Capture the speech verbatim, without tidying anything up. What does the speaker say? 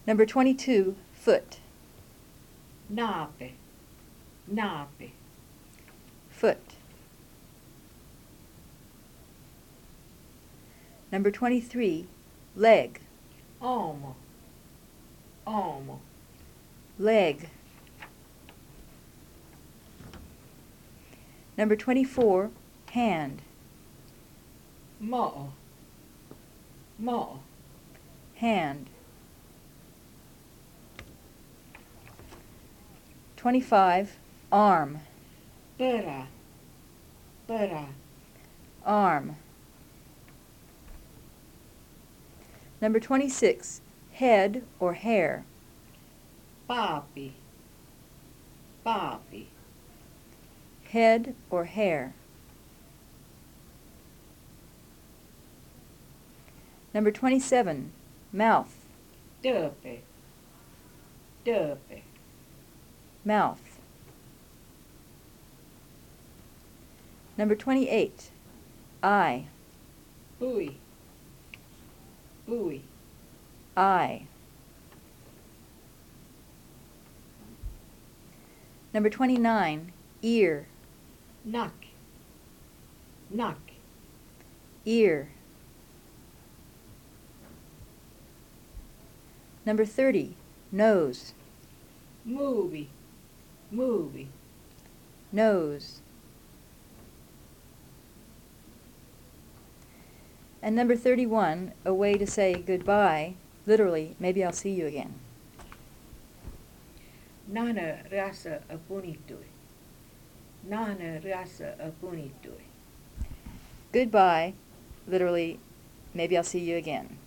Number twenty-two, foot. Naape. Naape. Foot. Number twenty-three, leg. Omo. Omo. Leg. Number twenty-four, hand. Mo'o. Mo'o. Hand. twenty-five, arm. Pera. Pera. Arm. Number twenty-six, head or hair. Papi. Papi. Head or hair. Number twenty-seven, mouth. Töpe. Töpe. Mouth. Number twenty-eight, eye. Ui. Ui. Eye. Number twenty-nine, ear. Nak. Nak. Ear. Number thirty, nose. Movie. Movie. Nose. And number thirty-one, a way to say goodbye, literally, maybe I'll see you again. Nana rasa apunitui. Nana rasa apunitui. Goodbye, literally, maybe I'll see you again.